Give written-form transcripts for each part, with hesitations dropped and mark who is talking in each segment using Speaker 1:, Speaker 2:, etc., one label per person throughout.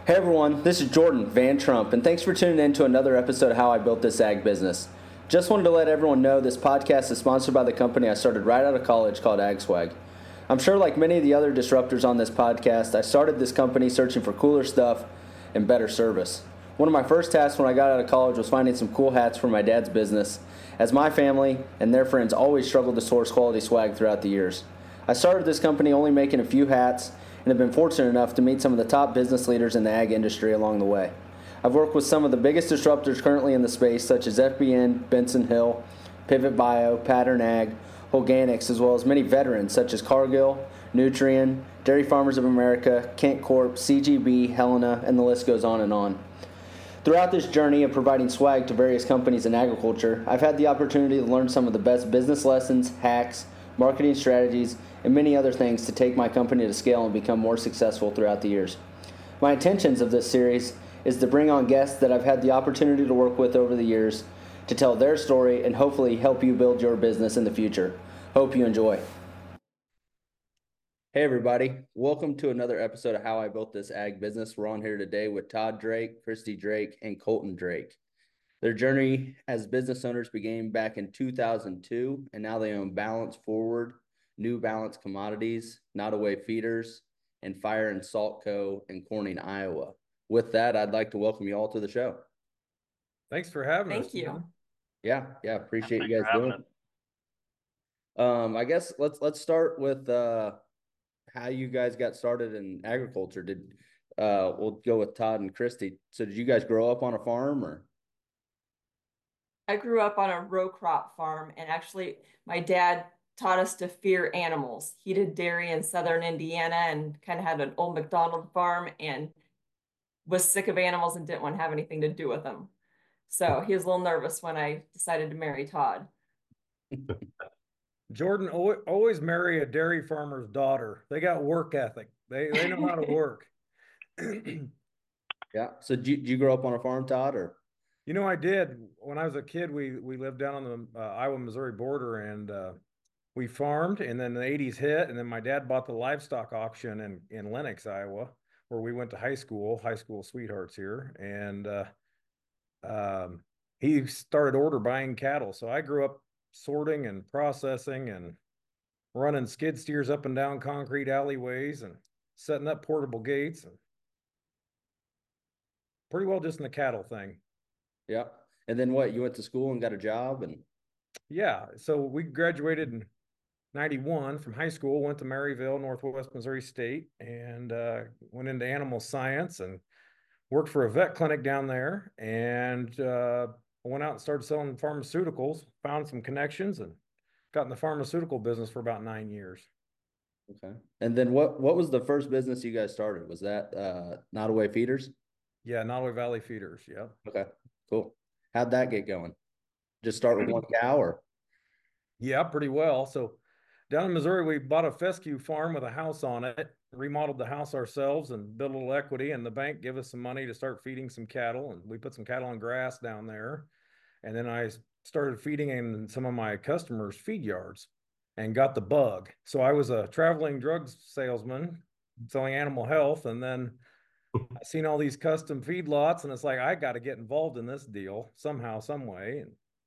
Speaker 1: Hey everyone, this is Jordan Van Trump, and thanks for tuning in to another episode of How I Built This Ag Business. Just wanted to let everyone know this podcast is sponsored by the company I started right out of college called AgSwag. I'm sure, like many of the other disruptors on this podcast, I started this company searching for cooler stuff and better service. One of my first tasks when I got out of college was finding some cool hats for my dad's business, as my family and their friends always struggled to source quality swag throughout the years. I started this company only making a few hats and have been fortunate enough to meet some of the top business leaders in the ag industry along the way. I've worked with some of the biggest disruptors currently in the space, such as FBN, Benson Hill, Pivot Bio, Pattern Ag, Holganix, as well as many veterans such as Cargill, Nutrien, Dairy Farmers of America, Kent Corp, CGB, Helena, and the list goes on and on. Throughout this journey of providing swag to various companies in agriculture, I've had the opportunity to learn some of the best business lessons, hacks, marketing strategies, and many other things to take my company to scale and become more successful throughout the years. My intentions of this series is to bring on guests that I've had the opportunity to work with over the years to tell their story and hopefully help you build your business in the future. Hope you enjoy. Hey everybody, welcome to another episode of How I Built This Ag Business. We're on here today with Todd Drake, Christy Drake, and Colton Drake. Their journey as business owners began back in 2002, and now they own Balance Forward, New Balance Commodities, Nottoway Feeders, and Fire and Salt Co. in Corning, Iowa. With that, I'd like to welcome you all to the show.
Speaker 2: Thanks for having us.
Speaker 3: Thank you.
Speaker 1: Yeah, appreciate you guys doing
Speaker 4: it.
Speaker 1: I guess let's start with how you guys got started in agriculture. We'll go with Todd and Christy. So did you guys grow up on a farm or?
Speaker 3: I grew up on a row crop farm, and actually, my dad taught us to fear animals. He did dairy in southern Indiana and kind of had an old McDonald farm and was sick of animals and didn't want to have anything to do with them. So he was a little nervous when I decided to marry Todd.
Speaker 2: Jordan, always marry a dairy farmer's daughter. They got work ethic. They know how to work.
Speaker 1: Yeah. So did you grow up on a farm, Todd, or?
Speaker 2: You know, I did. When I was a kid, we lived down on the Iowa-Missouri border, and we farmed. And then the '80s hit, and then my dad bought the livestock auction in Lenox, Iowa, where we went to high school sweethearts here. And he started order buying cattle. So I grew up sorting and processing and running skid steers up and down concrete alleyways and setting up portable gates, and pretty well just in the cattle thing.
Speaker 1: Yeah. And then what? You went to school and got a job and?
Speaker 2: Yeah. So we graduated in '91 from high school, went to Maryville, Northwest Missouri State, and went into animal science and worked for a vet clinic down there, and went out and started selling pharmaceuticals, found some connections, and got in the pharmaceutical business for about 9 years.
Speaker 1: Okay. And then what was the first business you guys started? Was that Nottoway Feeders?
Speaker 2: Yeah, Nottoway Valley Feeders. Yeah.
Speaker 1: Okay, cool. How'd that get going? Just start with one cow or?
Speaker 2: Yeah, pretty well. So down in Missouri, we bought a fescue farm with a house on it, remodeled the house ourselves and built a little equity, and the bank gave us some money to start feeding some cattle, and we put some cattle on grass down there. And then I started feeding in some of my customers' feed yards and got the bug. So I was a traveling drugs salesman selling animal health, and then I seen all these custom feedlots, and it's like, I got to get involved in this deal somehow, some way.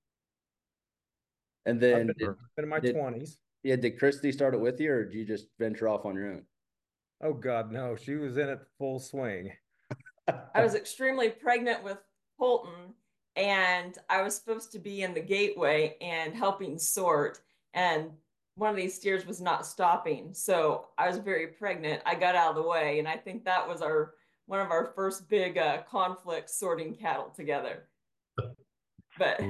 Speaker 1: And
Speaker 2: I've
Speaker 1: then
Speaker 2: been in my 20s.
Speaker 1: Yeah, did Christy start it with you, or did you just venture off on your own?
Speaker 2: Oh God, no, she was in it full swing.
Speaker 3: I was extremely pregnant with Colton, and I was supposed to be in the gateway and helping sort. And one of these steers was not stopping. So I was very pregnant. I got out of the way. And I think that was one of our first big conflicts sorting cattle together. But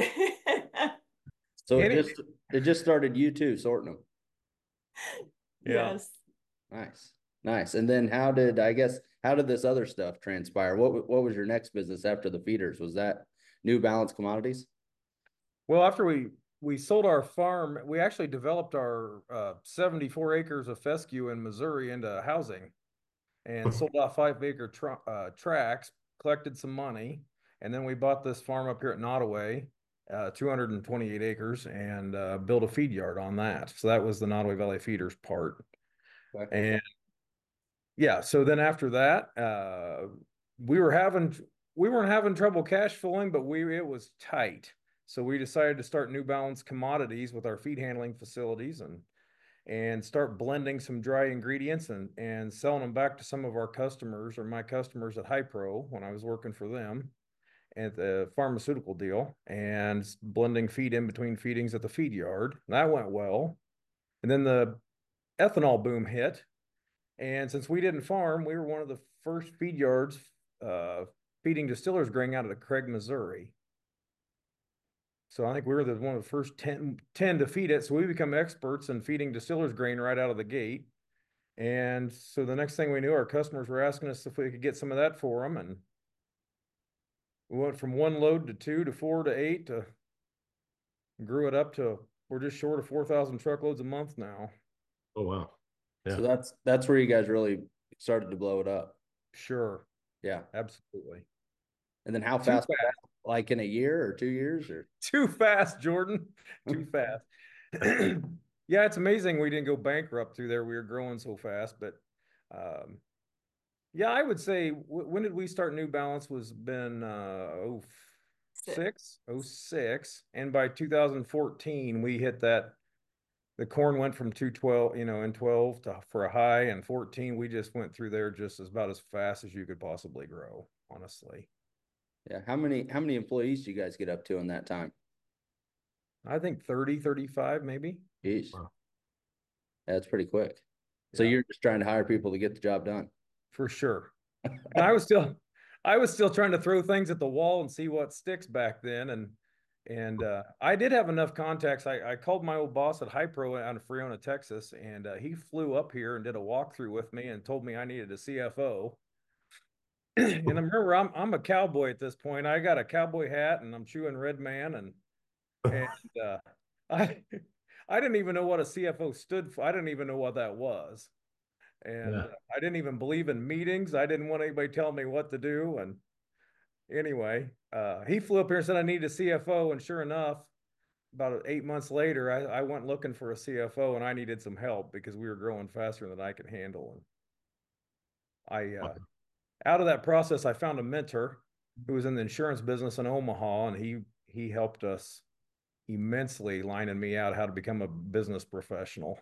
Speaker 1: So it just started you two sorting them.
Speaker 2: Yeah.
Speaker 3: Yes.
Speaker 1: Nice. And then how did this other stuff transpire? What was your next business after the feeders? Was that New Balance Commodities?
Speaker 2: Well, after we sold our farm, we actually developed our 74 acres of fescue in Missouri into housing, and sold off 5-acre tracts, collected some money, and then we bought this farm up here at Nottoway, 228 acres, and built a feed yard on that. So that was the Nottoway Valley Feeders part.
Speaker 1: Okay.
Speaker 2: And yeah, so then after that, we weren't having trouble cash flowing, but it was tight. So we decided to start New Balance Commodities with our feed handling facilities and start blending some dry ingredients and selling them back to some of our customers or my customers at Hypro when I was working for them at the pharmaceutical deal, and blending feed in between feedings at the feed yard. That went well. And then the ethanol boom hit. And since we didn't farm, we were one of the first feed yards feeding distillers grain out of Craig, Missouri. So I think we were one of the first 10 to feed it. So we become experts in feeding distillers grain right out of the gate. And so the next thing we knew, our customers were asking us if we could get some of that for them. And we went from 1 load to 2 to 4 to 8 to grew it up to we're just short of 4,000 truckloads a month now.
Speaker 4: Oh, wow. Yeah.
Speaker 1: So that's where you guys really started to blow it up.
Speaker 2: Sure.
Speaker 1: Yeah,
Speaker 2: absolutely.
Speaker 1: And then how fast? Like in a year or 2 years or?
Speaker 2: Too fast, Jordan. Too fast. Yeah, it's amazing we didn't go bankrupt through there. We were growing so fast, but yeah, I would say when did we start New Balance was been 06, and by 2014 we hit that. The corn went from 212, in 12 to for a high, and 14 we just went through there just about as fast as you could possibly grow, honestly.
Speaker 1: Yeah, how many employees do you guys get up to in that time?
Speaker 2: I think 30, 35 maybe.
Speaker 1: Jeez.
Speaker 4: Wow.
Speaker 1: That's pretty quick. So you're just trying to hire people to get the job done.
Speaker 2: For sure. And I was still trying to throw things at the wall and see what sticks back then. And I did have enough contacts. I called my old boss at Hypro out of Freona, Texas, and he flew up here and did a walkthrough with me and told me I needed a CFO. And I remember I'm a cowboy at this point. I got a cowboy hat and I'm chewing Red Man, and I didn't even know what a CFO stood for. I didn't even know what that was. And I didn't even believe in meetings. I didn't want anybody telling me what to do. And anyway, he flew up here and said I need a CFO. And sure enough, about 8 months later, I went looking for a CFO, and I needed some help because we were growing faster than I could handle. And out of that process, I found a mentor who was in the insurance business in Omaha, and he helped us immensely, lining me out how to become a business professional.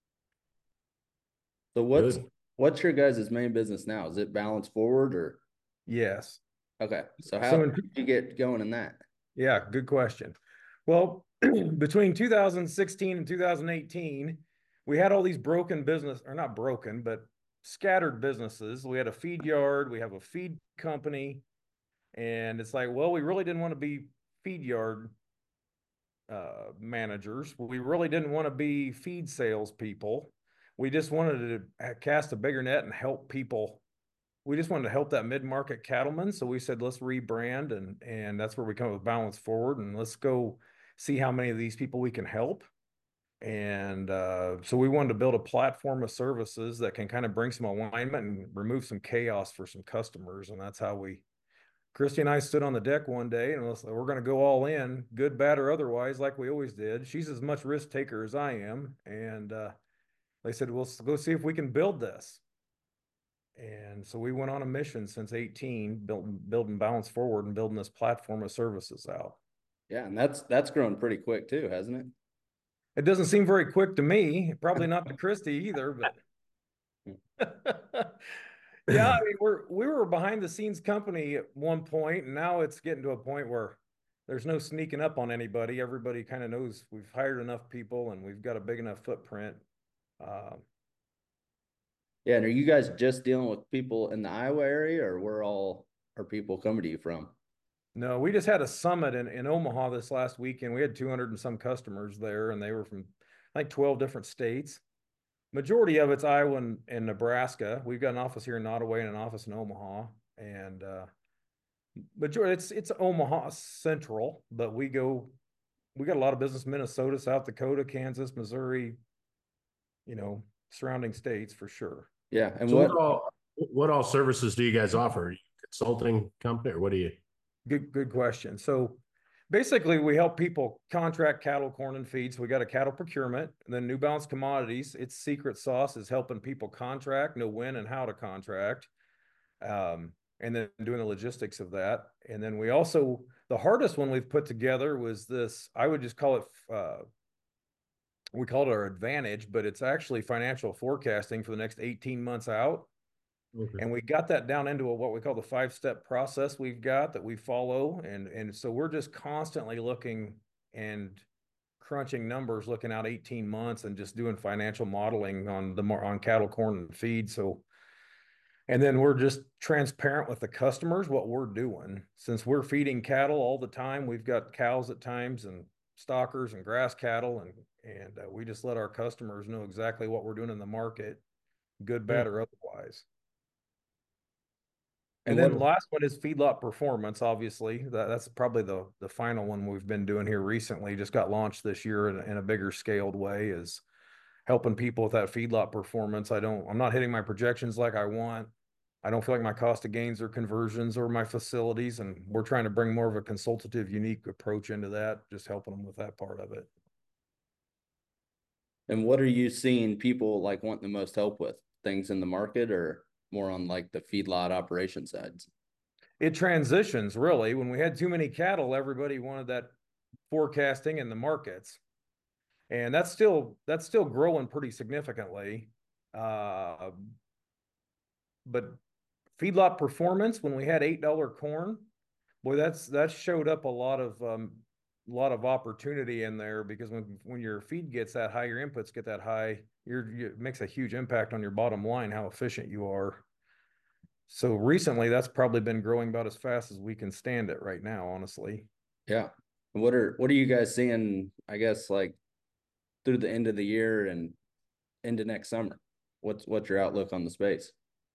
Speaker 1: So what's your guys' main business now? Is it Balance Forward or?
Speaker 2: Yes.
Speaker 1: Okay. So how did you get going in that?
Speaker 2: Yeah, good question. Well, between 2016 and 2018, we had all these broken business, or not broken, but scattered businesses. We had a feed yard, we have a feed company, and it's like, well, we really didn't want to be feed yard managers. We really didn't want to be feed salespeople. We just wanted to cast a bigger net and help people. We just wanted to help that mid-market cattleman. So we said, let's rebrand, and that's where we come up with Balance Forward, and let's go see how many of these people we can help. And so we wanted to build a platform of services that can kind of bring some alignment and remove some chaos for some customers. And that's how Christy and I stood on the deck one day and we're going to go all in, good, bad, or otherwise, like we always did. She's as much risk taker as I am. And they said, well, let's go see if we can build this. And so we went on a mission since 18, building Balance Forward and building this platform of services out.
Speaker 1: Yeah, and that's grown pretty quick too, hasn't it?
Speaker 2: It doesn't seem very quick to me, probably not to Christy either, but yeah, I mean, we were a behind the scenes company at one point, and now it's getting to a point where there's no sneaking up on anybody. Everybody kind of knows we've hired enough people and we've got a big enough footprint.
Speaker 1: Yeah, and are you guys just dealing with people in the Iowa area, or where all are people coming to you from?
Speaker 2: No, we just had a summit in Omaha this last weekend. We had 200 and some customers there, and they were from like 12 different states. Majority of it's Iowa and Nebraska. We've got an office here in Ottawa and an office in Omaha, and majority it's Omaha central, but we got a lot of business in Minnesota, South Dakota, Kansas, Missouri, surrounding states for sure.
Speaker 1: Yeah, and
Speaker 4: so what all services do you guys offer? Are you a consulting company, or what do you?
Speaker 2: Good question. So Basically, we help people contract cattle, corn, and feed. So we got a cattle procurement, and then New Balance Commodities. Its secret sauce is helping people contract, know when and how to contract, and then doing the logistics of that. And then we also, the hardest one we've put together was this. I would just call it, we called it our advantage, but it's actually financial forecasting for the next 18 months out.
Speaker 4: Okay.
Speaker 2: And we got that down into what we call the 5-step process we've got that we follow. And so we're just constantly looking and crunching numbers, looking out 18 months and just doing financial modeling on cattle, corn, and feed. So, and then we're just transparent with the customers, what we're doing. Since we're feeding cattle all the time, we've got cows at times and stockers and grass cattle. And we just let our customers know exactly what we're doing in the market, good, bad, or otherwise. And then the last one is feedlot performance. Obviously, that's probably the final one we've been doing here recently. Just got launched this year in a bigger scaled way, is helping people with that feedlot performance. I'm not hitting my projections like I want. I don't feel like my cost of gains or conversions or my facilities, and we're trying to bring more of a consultative, unique approach into that, just helping them with that part of it.
Speaker 1: And what are you seeing people like want the most help with? Things in the market or more on like the feedlot operation sides?
Speaker 2: It transitions really. When we had too many cattle, everybody wanted that forecasting in the markets. And that's still growing pretty significantly. But feedlot performance, when we had $8 corn, boy, that showed up a lot of opportunity in there, because when your feed gets that high, your inputs get that high, it makes a huge impact on your bottom line, how efficient you are. So recently, that's probably been growing about as fast as we can stand it right now, honestly.
Speaker 1: Yeah. What are you guys seeing, I guess, like through the end of the year and into next summer? What's your outlook on the space?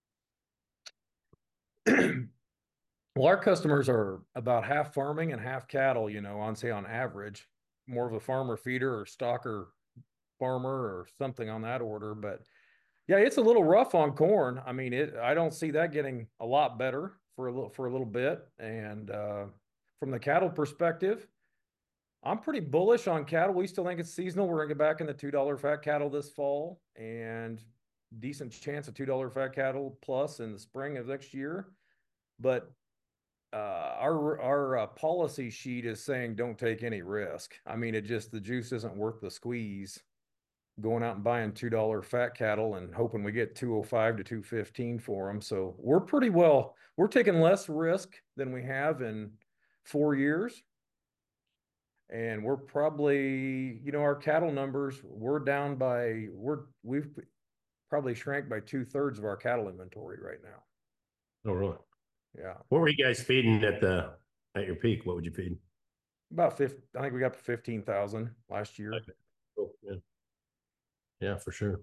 Speaker 2: Well, our customers are about half farming and half cattle, on average, more of a farmer feeder or stocker farmer or something on that order. But yeah, it's a little rough on corn. I mean, I don't see that getting a lot better for a little bit. And from the cattle perspective, I'm pretty bullish on cattle. We still think it's seasonal. We're gonna get back in the $2 fat cattle this fall, and decent chance of $2 fat cattle plus in the spring of next year. But our policy sheet is saying don't take any risk. I mean, the juice isn't worth the squeeze going out and buying $2 fat cattle and hoping we get 205 to 215 for them. So we're taking less risk than we have in 4 years. And we're probably, our cattle numbers, we've probably shrank by 2/3 of our cattle inventory right now.
Speaker 4: Oh, really?
Speaker 2: Yeah.
Speaker 4: What were you guys feeding at your peak? What would you feed?
Speaker 2: About 50, I think we got 15,000 last year.
Speaker 4: Okay. Cool. Yeah. Yeah, for sure.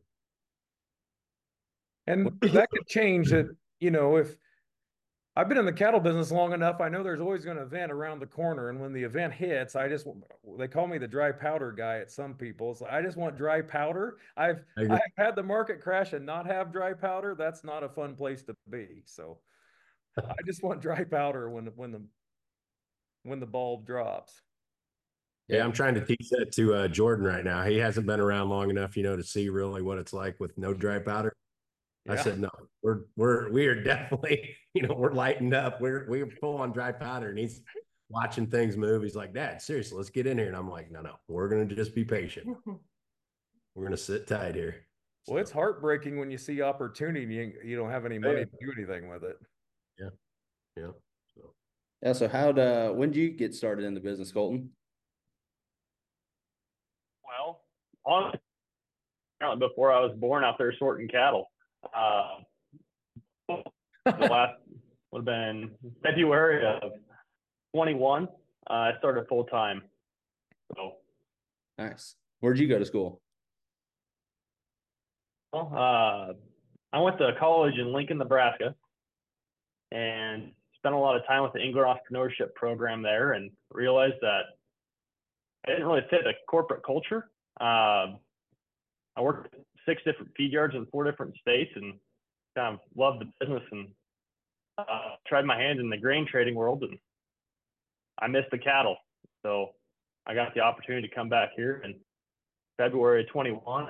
Speaker 2: And that could change it, if I've been in the cattle business long enough, I know there's always an event around the corner. And when the event hits, they call me the dry powder guy at some people. So I just want dry powder. I've had the market crash and not have dry powder. That's not a fun place to be. So I just want dry powder when the bulb drops.
Speaker 4: Yeah, I'm trying to teach that to Jordan right now. He hasn't been around long enough, to see really what it's like with no dry powder. Yeah. I said, no, we are definitely, we're lightened up. We're full on dry powder, and he's watching things move. He's like, Dad, seriously, let's get in here. And I'm like, no, we're going to just be patient. We're going to sit tight here.
Speaker 2: Well, it's heartbreaking when you see opportunity and you don't have any money to do anything with it.
Speaker 4: Yeah. Yeah.
Speaker 1: So when did you get started in the business, Colton?
Speaker 5: Well, before I was born, out there sorting cattle. The last would have been February of 21. I started full time. So
Speaker 1: nice. Where'd you go to school?
Speaker 5: Well, I went to college in Lincoln, Nebraska, and spent a lot of time with the Engler Entrepreneurship Program there, and realized that I didn't really fit the corporate culture. I worked at 6 different feed yards in 4 different states, and kind of loved the business, and tried my hand in the grain trading world, and I missed the cattle. So I got the opportunity to come back here in February of 21.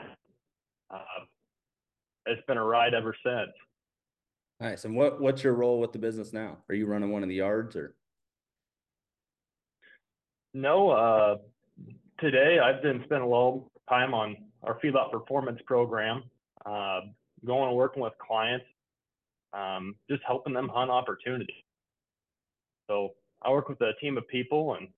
Speaker 5: It's been a ride ever since.
Speaker 1: Nice. And what's your role with the business now? Are you running one of the yards or?
Speaker 5: No, today I've been spending a little time on our feedlot performance program, going and working with clients, just helping them hunt opportunity. So I work with a team of people, and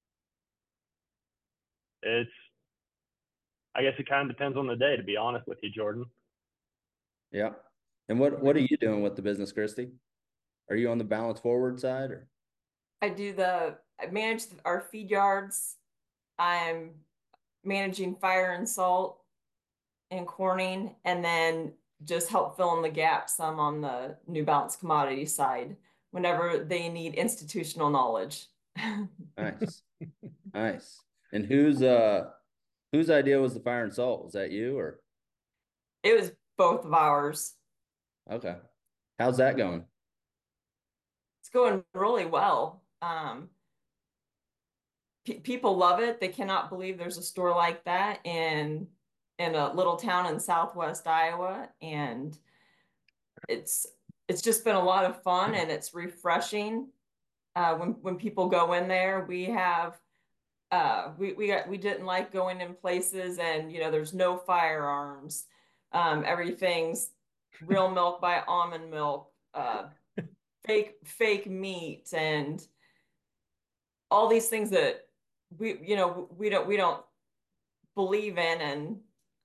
Speaker 5: I guess it kind of depends on the day, to be honest with you, Jordan.
Speaker 1: Yeah. And what are you doing with the business, Christy? Are you on the balance forward side or?
Speaker 3: I manage our feed yards. I'm managing fire and salt and corning, and then just help fill in the gaps some on the New Balance commodity side whenever they need institutional knowledge.
Speaker 1: Nice. Nice. And whose idea was the fire and salt? Was that you or?
Speaker 3: It was both of ours.
Speaker 1: Okay. How's that going?
Speaker 3: It's going really well. People love it. They cannot believe there's a store like that in a little town in Southwest Iowa, and it's just been a lot of fun, and it's refreshing. When people go in there, we have we didn't like going in places and there's no firearms. Everything's real milk by almond milk, fake meat, and all these things that we don't believe in,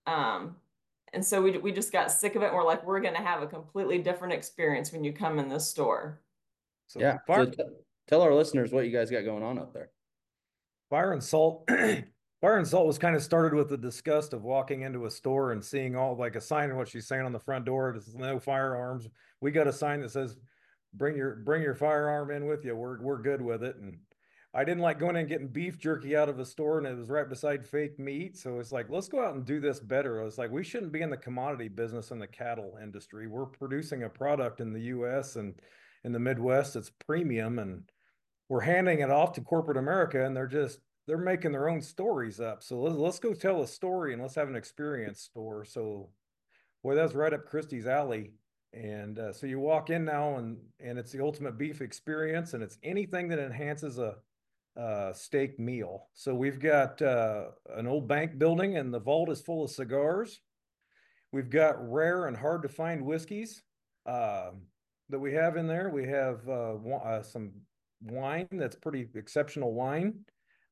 Speaker 3: and so we just got sick of it, and we're like, we're going to have a completely different experience when you come in this store.
Speaker 2: So
Speaker 1: Yeah. So tell our listeners what you guys got going on up there.
Speaker 2: Fire and salt. Fire and salt was kind of started with the disgust of walking into a store and seeing all like a sign of what she's saying on the front door. There's no firearms. We got a sign that says, bring your firearm in with you. We're good with it. And I didn't like going in and getting beef jerky out of a store, and it was right beside fake meat. So it's like, let's go out and do this better. I was like, we shouldn't be in the commodity business in the cattle industry. We're producing a product in the US and in the Midwest. It's premium, and we're handing it off to corporate America, and they're making their own stories up. So let's go tell a story, and let's have an experience store. So, boy, that's right up Christy's alley. And so you walk in now, and it's the ultimate beef experience, and it's anything that enhances a steak meal. So we've got an old bank building, and the vault is full of cigars. We've got rare and hard to find whiskeys that we have in there. We have some wine that's pretty exceptional wine.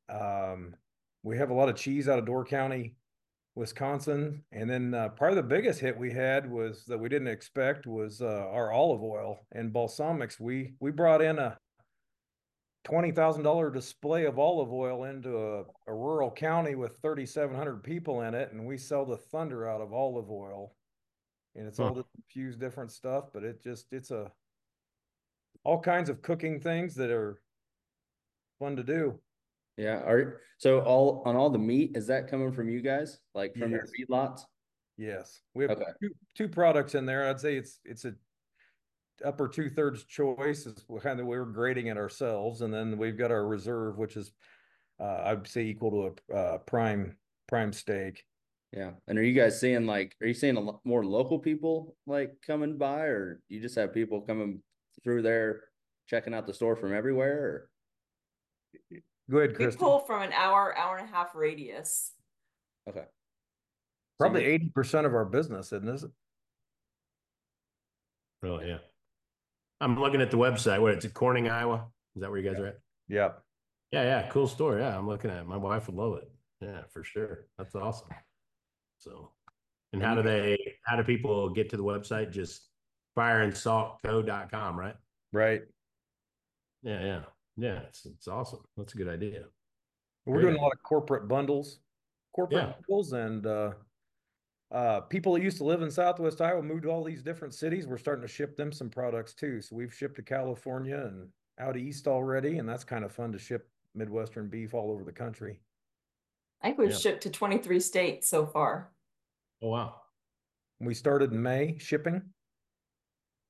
Speaker 2: We have a lot of cheese out of Door County, Wisconsin. And then probably the biggest hit we had was that we didn't expect was our olive oil and balsamics. We brought in a $20,000 display of olive oil into a rural county with 3,700 people in it, and we sell the thunder out of olive oil. And it's all this infused different stuff, but it's all kinds of cooking things that are fun to do.
Speaker 1: Yeah. So all the meat, is that coming from you guys? Like from your feedlots?
Speaker 2: Yes. We have two products in there. I'd say it's a upper 2/3 choice is kind of we're grading it ourselves. And then we've got our reserve, which is I'd say equal to a prime steak.
Speaker 1: Yeah. And are you seeing a lot more local people like coming by, or you just have people coming through there checking out the store from everywhere? Or?
Speaker 2: Go ahead, Kristen.
Speaker 3: We pull from an hour and a half radius.
Speaker 1: Okay.
Speaker 2: Probably 80% of our business, isn't it?
Speaker 4: Oh, yeah. I'm looking at the website. What, it's Corning, Iowa? Is that where you guys are at?
Speaker 2: Yeah.
Speaker 4: Yeah. Cool store. Yeah. I'm looking at it. My wife would love it. Yeah, for sure. That's awesome. So, and how do people get to the website? Just fireandsaltco.com, right?
Speaker 2: Right.
Speaker 4: Yeah. It's awesome. That's a good idea.
Speaker 2: We're doing a lot of corporate bundles, and people that used to live in Southwest Iowa moved to all these different cities. We're starting to ship them some products too. So we've shipped to California and out east already, and that's kind of fun to ship Midwestern beef all over the country.
Speaker 3: I think we've shipped to 23 states so far.
Speaker 4: Oh, wow.
Speaker 2: We started in May shipping.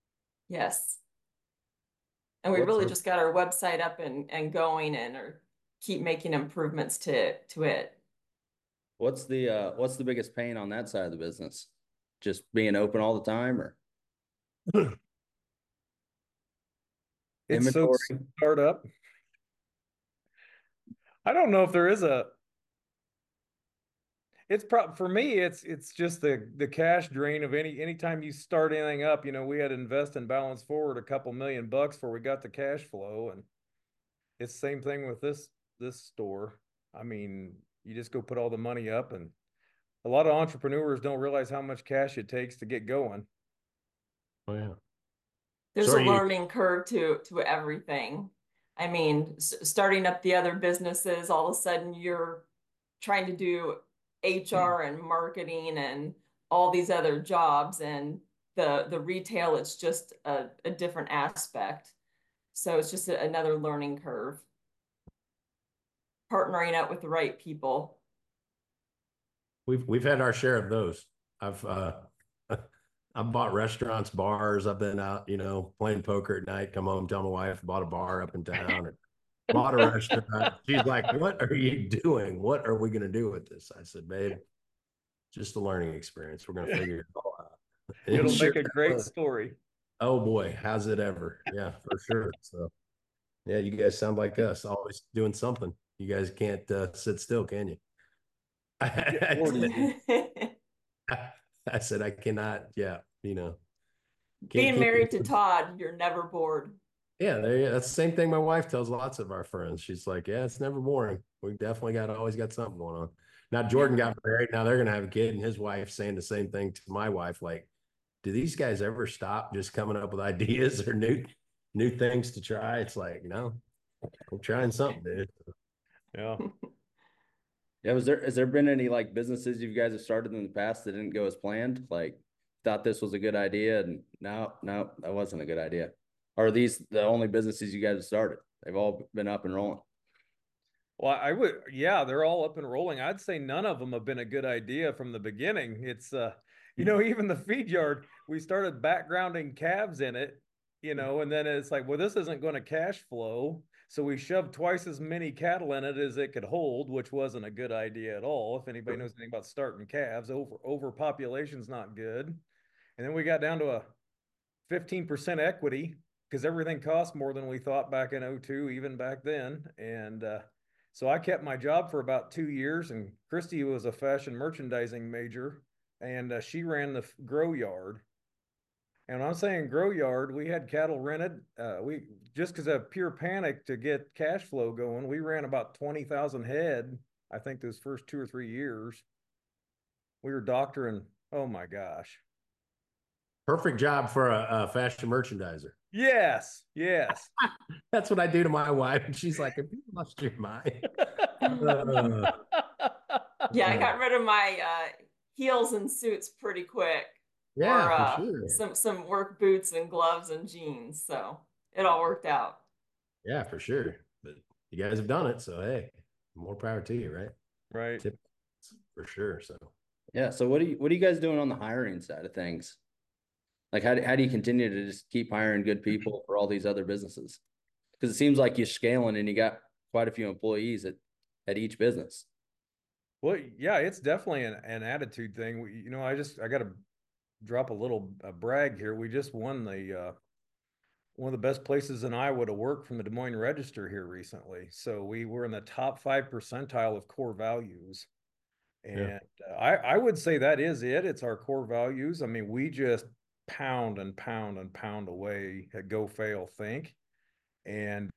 Speaker 3: Yes. And we really just got our website up and going, and are keep making improvements to it.
Speaker 1: What's the biggest pain on that side of the business? Just being open all the time, or
Speaker 2: It's so
Speaker 1: inventory?
Speaker 2: startup. I don't know if there is a. It's for me. It's just the cash drain of anytime you start anything up. You know, we had to invest in Balance Forward a couple $1,000,000 before we got the cash flow, and it's the same thing with this store. I mean, you just go put all the money up, and a lot of entrepreneurs don't realize how much cash it takes to get going.
Speaker 4: Oh yeah.
Speaker 3: There's
Speaker 4: So
Speaker 3: a
Speaker 4: are you,
Speaker 3: learning curve to everything. I mean, starting up the other businesses, all of a sudden you're trying to do HR and marketing and all these other jobs, and the retail, it's just a different aspect. So it's just another learning curve. Partnering up with the right people.
Speaker 4: we've had our share of those. I've I've bought restaurants, bars. I've been out, you know, playing poker at night, come home, tell my wife, bought a bar up in town, or bought a restaurant. She's like, "What are you doing? What are we going to do with this?" I said, "Babe, just a learning experience. We're going to figure it all out." And
Speaker 2: It'll
Speaker 4: sure
Speaker 2: make a great story.
Speaker 4: oh boy, how's it ever? Yeah, for sure. So yeah, you guys sound like us, always doing something. You guys can't sit still, can you? I said I cannot. Yeah, you know, can't
Speaker 3: Being
Speaker 4: keep.
Speaker 3: married to Todd, you're never bored.
Speaker 4: Yeah, that's the same thing my wife tells lots of our friends. She's like, "Yeah, it's never boring. We definitely got always got something going on." Now Jordan got married. Now they're gonna have a kid, and his wife saying the same thing to my wife. Like, do these guys ever stop just coming up with ideas or new things to try? It's like, no, I'm trying something, dude.
Speaker 2: Yeah.
Speaker 1: Yeah, has there been any like businesses you guys have started in the past that didn't go as planned? Like thought this was a good idea and no, that wasn't a good idea. Or are these the only businesses you guys have started? They've all been up and rolling.
Speaker 2: Well, yeah, they're all up and rolling. I'd say none of them have been a good idea from the beginning. It's, even the feed yard, we started backgrounding calves in it, and then it's like, well, this isn't going to cash flow. So we shoved twice as many cattle in it as it could hold, which wasn't a good idea at all. If anybody knows anything about starting calves, overpopulation's not good. And then we got down to a 15% equity because everything cost more than we thought back in 02, even back then. And so I kept my job for about 2 years, and Christy was a fashion merchandising major, and she ran the grow yard. And when I'm saying grow yard, we had cattle rented. We just because of pure panic to get cash flow going, we ran about 20,000 head. I think those first 2 or 3 years, we were doctoring. Oh my gosh!
Speaker 4: Perfect job for a fashion merchandiser.
Speaker 2: Yes, yes.
Speaker 4: That's what I do to my wife, and she's like, "Have you lost your mind?" Uh,
Speaker 3: Yeah, I
Speaker 4: uh,
Speaker 3: got rid of my heels and suits pretty quick,
Speaker 4: yeah,
Speaker 3: or
Speaker 4: for sure.
Speaker 3: some work boots and gloves and jeans. So it all worked out.
Speaker 4: Yeah, for sure. But you guys have done it, so hey, more power to you, right?
Speaker 2: Right.
Speaker 4: Tip for sure. So
Speaker 1: Yeah. So what are you guys doing on the hiring side of things? Like how do you continue to just keep hiring good people for all these other businesses? Because it seems like you're scaling and you got quite a few employees at each business.
Speaker 2: Well, yeah, it's definitely an attitude thing. I got to drop a little brag here. We just won the one of the best places in Iowa to work from the Des Moines Register here recently. So we were in the top 5 percentile of core values.
Speaker 4: yeah,
Speaker 2: And I would say that is it. It's our core values. I mean, we just pound and pound and pound away at go fail think. And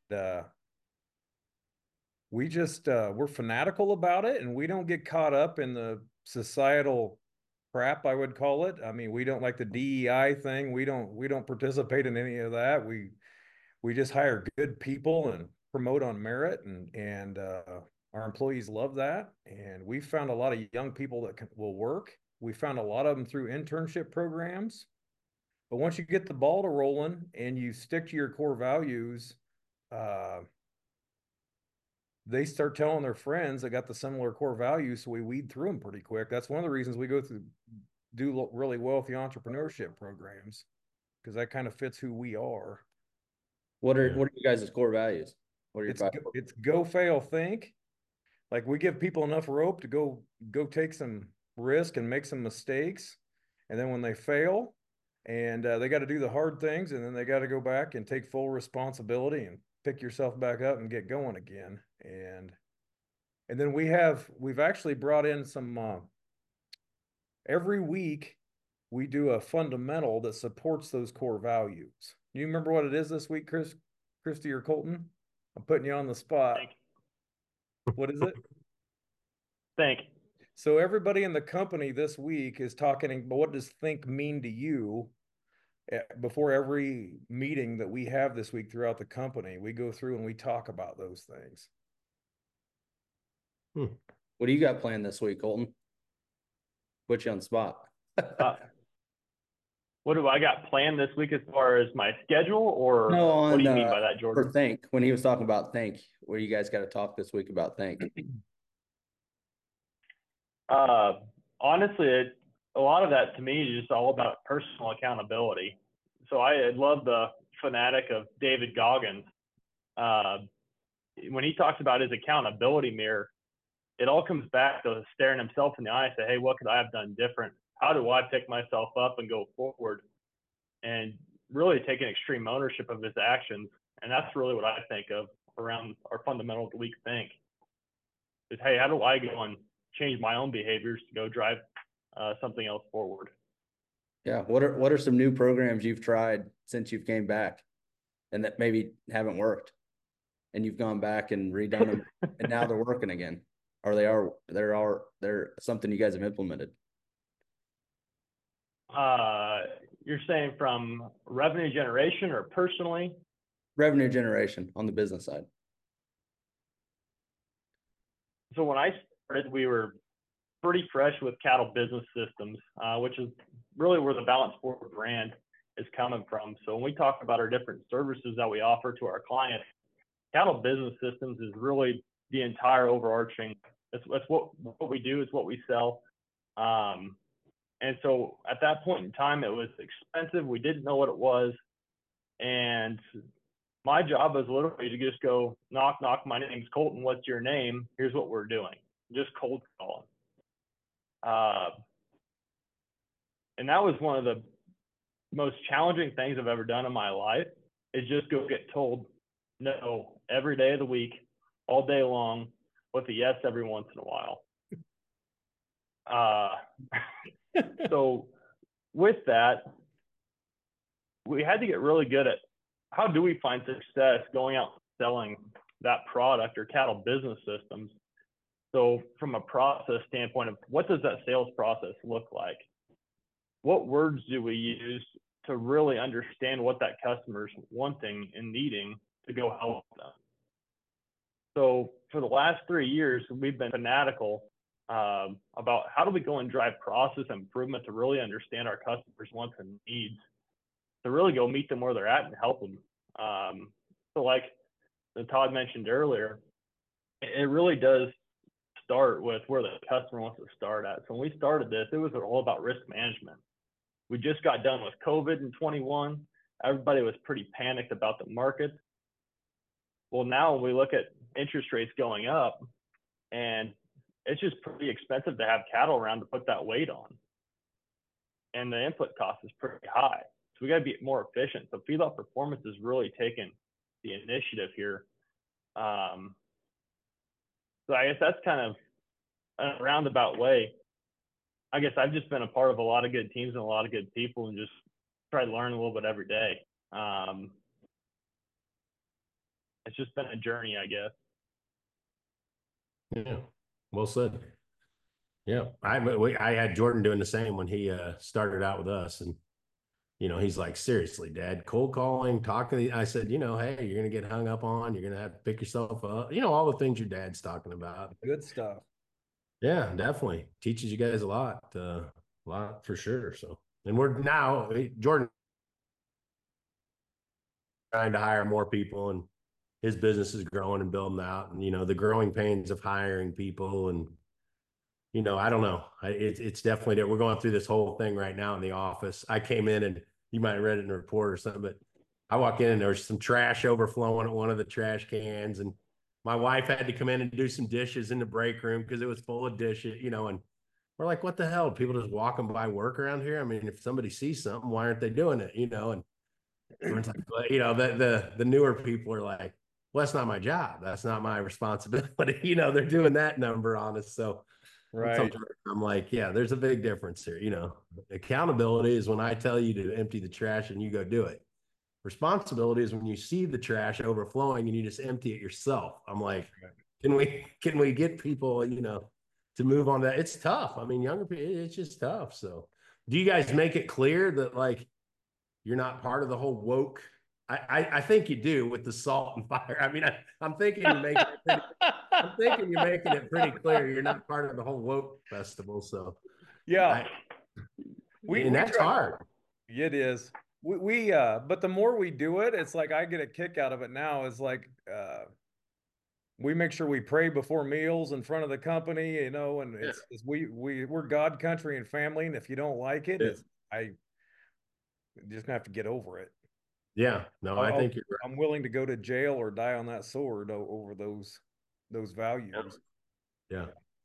Speaker 2: we're fanatical about it, and we don't get caught up in the societal crap, I would call it. I mean, we don't like the DEI thing. We don't participate in any of that. We just hire good people and promote on merit, and our employees love that. And we found a lot of young people that will work. We found a lot of them through internship programs. But once you get the ball to rolling and you stick to your core values, uh, they start telling their friends that got the similar core values, so we weed through them pretty quick. That's one of the reasons we do really well with the entrepreneurship programs, because that kind of fits who we are.
Speaker 1: What are
Speaker 4: yeah.
Speaker 1: what are you guys' core values? What are your
Speaker 2: It's
Speaker 1: five?
Speaker 2: it's go, fail, think. Like we give people enough rope to go take some risk and make some mistakes, and then when they fail, and they got to do the hard things, and then they got to go back and take full responsibility and pick yourself back up and get going again. And then we've actually brought in some every week we do a fundamental that supports those core values. Do you remember what it is this week, Christy or Colton? I'm putting you on the spot.
Speaker 5: Think.
Speaker 2: What is it?
Speaker 5: Think.
Speaker 2: So everybody in the company this week is talking about what does think mean to you. Before every meeting that we have this week throughout the company, we go through and we talk about those things.
Speaker 1: What do you got planned this week, Colton? Put you on the spot.
Speaker 5: What do I got planned this week as far as my schedule, or
Speaker 1: No,
Speaker 5: what do you mean by that, Jordan?
Speaker 1: For think, when he was talking about think, where you guys got to talk this week about think.
Speaker 5: Honestly, a lot of that to me is just all about personal accountability. So I love the fanatic of David Goggins. When he talks about his accountability mirror, it all comes back to staring himself in the eye and say, hey, what could I have done different? How do I pick myself up and go forward? And really taking extreme ownership of his actions. And that's really what I think of around our fundamental of the week think is, hey, how do I go and change my own behaviors to go drive something else forward?
Speaker 1: Yeah. What are some new programs you've tried since you've came back and that maybe haven't worked and you've gone back and redone them and now they're working again? Or they're something you guys have implemented?
Speaker 5: You're saying from revenue generation or personally?
Speaker 1: Revenue generation on the business side.
Speaker 5: So when I started, we were pretty fresh with cattle business systems, which is really where the Balanced Forward brand is coming from. So when we talk about our different services that we offer to our clients, cattle business systems is really the entire overarching. That's what we do. It's what we sell. And so at that point in time, it was expensive. We didn't know what it was. And my job was literally to just go knock, knock. My name's Colton. What's your name? Here's what we're doing. Just cold calling. And that was one of the most challenging things I've ever done in my life, is just go get told no every day of the week, all day long, with a yes every once in a while. So with that, we had to get really good at how do we find success going out selling that product or cattle business systems. So from a process standpoint of what does that sales process look like? What words do we use to really understand what that customer's wanting and needing to go help them? So for the last 3 years, we've been fanatical about how do we go and drive process improvement to really understand our customers' wants and needs, to really go meet them where they're at and help them. So like Todd mentioned earlier, it really does start with where the customer wants to start at. So when we started this, it was all about risk management. We just got done with COVID in 21. Everybody was pretty panicked about the market. Well, now we look at interest rates going up, and it's just pretty expensive to have cattle around to put that weight on. And the input cost is pretty high. So we got to be more efficient. So Feedlot Performance is really taking the initiative here. So I guess that's kind of a roundabout way. I guess I've just been a part of a lot of good teams and a lot of good people and just try to learn a little bit every day. It's just been a journey, I guess.
Speaker 4: Yeah, well said. Yeah, I had Jordan doing the same when he started out with us, and he's like, seriously, Dad, cold calling, talking. I said, hey, you're gonna get hung up on. You're gonna have to pick yourself up. All the things your dad's talking about.
Speaker 2: Good stuff.
Speaker 4: Yeah, definitely teaches you guys a lot for sure. So, and we're now Jordan trying to hire more people, and his business is growing and building out, and the growing pains of hiring people, and I don't know, it's definitely we're going through this whole thing right now in the office. I came in, and you might have read it in a report or something, but I walk in and there's some trash overflowing at one of the trash cans, and my wife had to come in and do some dishes in the break room because it was full of dishes, and we're like, what the hell? People just walking by work around here. I mean, if somebody sees something, why aren't they doing it? And everyone's like, the newer people are like, well, that's not my job. That's not my responsibility. They're doing that number on us. So
Speaker 2: Right.
Speaker 4: I'm like, yeah, there's a big difference here. Accountability is when I tell you to empty the trash and you go do it. Responsibility is when you see the trash overflowing and you just empty it yourself. I'm like, can we get people, to move on that? It's tough. I mean, younger people, it's just tough. So do you guys make it clear that like you're not part of the whole woke? I think you do with the salt and fire. I mean, I'm thinking you're making it pretty clear you're not part of the whole woke festival. So
Speaker 2: Yeah.
Speaker 4: that's hard.
Speaker 2: It is. But the more we do it, it's like I get a kick out of it now. Is like we make sure we pray before meals in front of the company, and we're God country and family, and if you don't like it, I just have to get over it.
Speaker 4: Yeah, no, I think you're right.
Speaker 2: I'm willing to go to jail or die on that sword over those values.
Speaker 4: Yeah.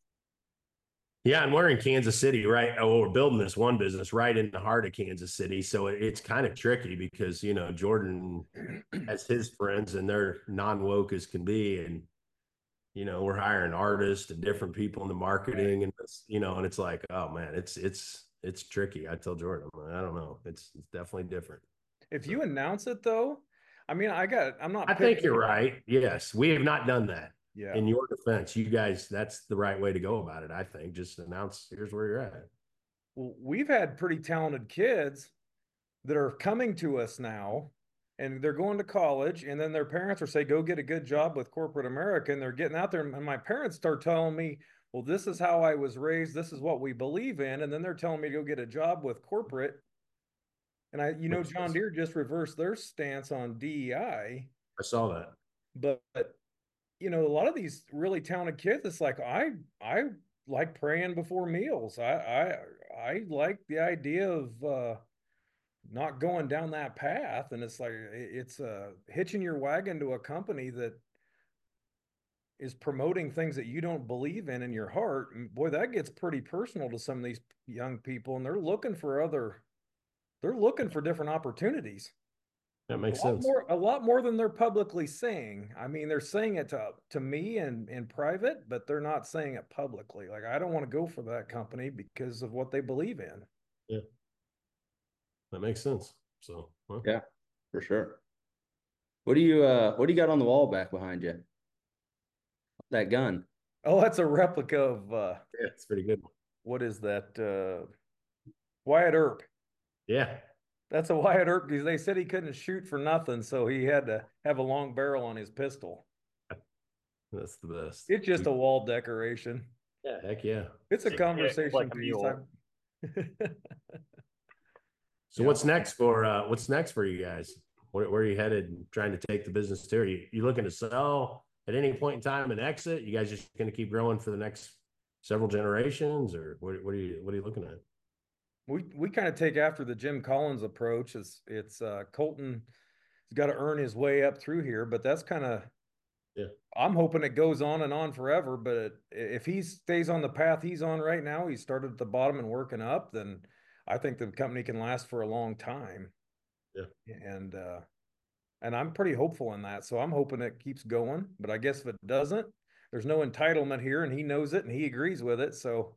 Speaker 4: Yeah, and we're in Kansas City, right? Oh, we're building this one business right in the heart of Kansas City. So it's kind of tricky because, Jordan has his friends and they're non-woke as can be. And, we're hiring artists and different people in the marketing and, and it's like, oh man, it's tricky. I tell Jordan, I don't know. It's definitely different.
Speaker 2: If you announce it though, I mean, I
Speaker 4: think you're right. Yes. We have not done that.
Speaker 2: Yeah.
Speaker 4: In your defense, you guys, that's the right way to go about it. I think just announce, here's where you're at.
Speaker 2: Well, we've had pretty talented kids that are coming to us now and they're going to college and then their parents are saying, go get a good job with corporate America. And they're getting out there and my parents start telling me, well, this is how I was raised. This is what we believe in. And then they're telling me to go get a job with corporate. And John Deere just reversed their stance on DEI.
Speaker 4: I saw that.
Speaker 2: But a lot of these really talented kids, it's like I like praying before meals. I like the idea of not going down that path, and it's like it's hitching your wagon to a company that is promoting things that you don't believe in your heart. And boy, that gets pretty personal to some of these young people, and they're looking for different opportunities.
Speaker 4: That makes sense.
Speaker 2: A lot more than they're publicly saying. I mean, they're saying it to me and in private, but they're not saying it publicly. Like, I don't want to go for that company because of what they believe in.
Speaker 4: Yeah. That makes sense. So,
Speaker 1: yeah, for sure. What do you got on the wall back behind you? That gun.
Speaker 2: Oh, that's a replica of
Speaker 4: yeah, it's pretty good.
Speaker 2: What is that? Wyatt Earp.
Speaker 4: Yeah.
Speaker 2: That's a Wyatt Earp because they said he couldn't shoot for nothing, so he had to have a long barrel on his pistol.
Speaker 4: That's the best.
Speaker 2: It's just a wall decoration.
Speaker 4: Yeah, heck yeah.
Speaker 2: It's a conversation piece.
Speaker 4: So what's next for you guys? Where are you headed? Trying to take the business to? Are you looking to sell at any point in time and exit? You guys just going to keep growing for the next several generations, or what are you looking at?
Speaker 2: We kind of take after the Jim Collins approach. It's Colton has got to earn his way up through here, but that's kind of, I'm hoping it goes on and on forever. But if he stays on the path he's on right now, he started at the bottom and working up, then I think the company can last for a long time.
Speaker 4: Yeah.
Speaker 2: And I'm pretty hopeful in that. So I'm hoping it keeps going, but I guess if it doesn't, there's no entitlement here and he knows it and he agrees with it. So,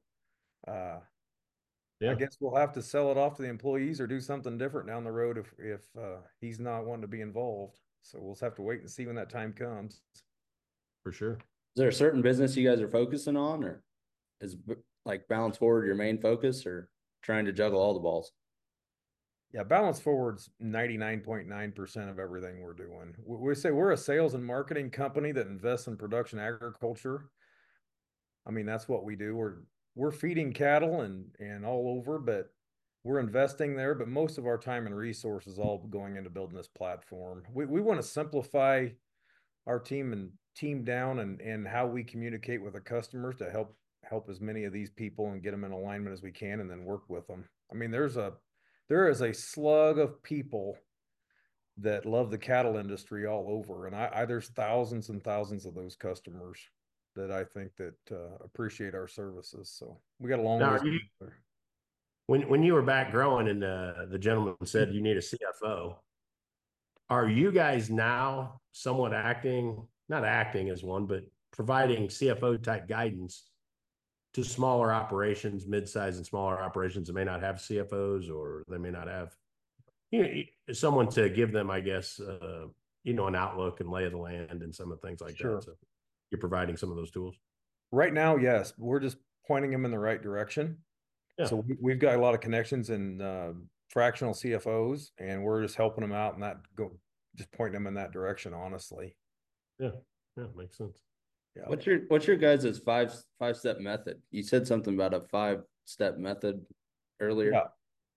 Speaker 2: I guess we'll have to sell it off to the employees or do something different down the road if he's not wanting to be involved. So we'll just have to wait and see when that time comes.
Speaker 4: For sure.
Speaker 1: Is there a certain business you guys are focusing on, or is like Balance Forward your main focus, or trying to juggle all the balls?
Speaker 2: Yeah, Balance Forward's 99.9% of everything we're doing. We say we're a sales and marketing company that invests in production agriculture. I mean, that's what we do. We're feeding cattle and all over, but we're investing there. But most of our time and resources all going into building this platform. We want to simplify our team down and how we communicate with the customers to help as many of these people and get them in alignment as we can, and then work with them. I mean, there is a slug of people that love the cattle industry all over. And there's thousands and thousands of those customers that I think that appreciate our services. So we got a long
Speaker 4: Now,
Speaker 2: ways to go there.
Speaker 4: when you were back growing and the gentleman said you need a CFO, are you guys now somewhat not acting as one, but providing CFO type guidance to smaller operations, mid-size and smaller operations that may not have CFOs, or they may not have, someone to give them, I guess, an outlook and lay of the land and some of the things like
Speaker 2: Sure.
Speaker 4: that. So you're providing some of those tools.
Speaker 2: Right now, yes, we're just pointing them in the right direction.
Speaker 4: Yeah.
Speaker 2: So we've got a lot of connections in fractional CFOs, and we're just helping them out and just pointing them in that direction, honestly.
Speaker 4: Yeah, makes sense.
Speaker 2: Yeah.
Speaker 1: What's your guys' five-step method? You said something about a 5-step method earlier.
Speaker 2: Yeah.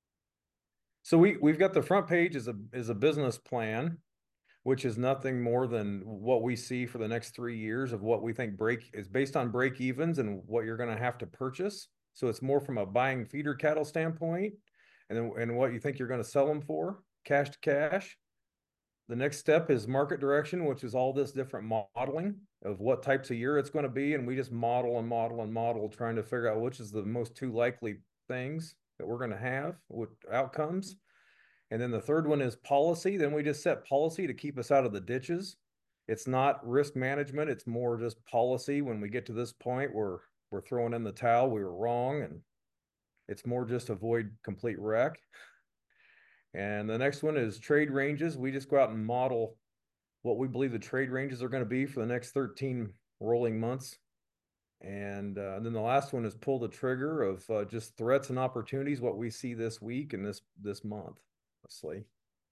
Speaker 2: So we've got the front page is a business plan, which is nothing more than what we see for the next 3 years of what we think is based on break evens and what you're going to have to purchase. So it's more from a buying feeder cattle standpoint, and what you think you're going to sell them for, cash to cash. The next step is market direction, which is all this different modeling of what types of year it's going to be. And we just model and model and model, trying to figure out which is the most two likely things that we're going to have, what outcomes. And then the third one is policy. Then we just set policy to keep us out of the ditches. It's not risk management. It's more just policy. When we get to this point, we're throwing in the towel. We were wrong. And it's more just avoid complete wreck. And the next one is trade ranges. We just go out and model what we believe the trade ranges are going to be for the next 13 rolling months. And then the last one is pull the trigger of just threats and opportunities, what we see this week and this month, honestly.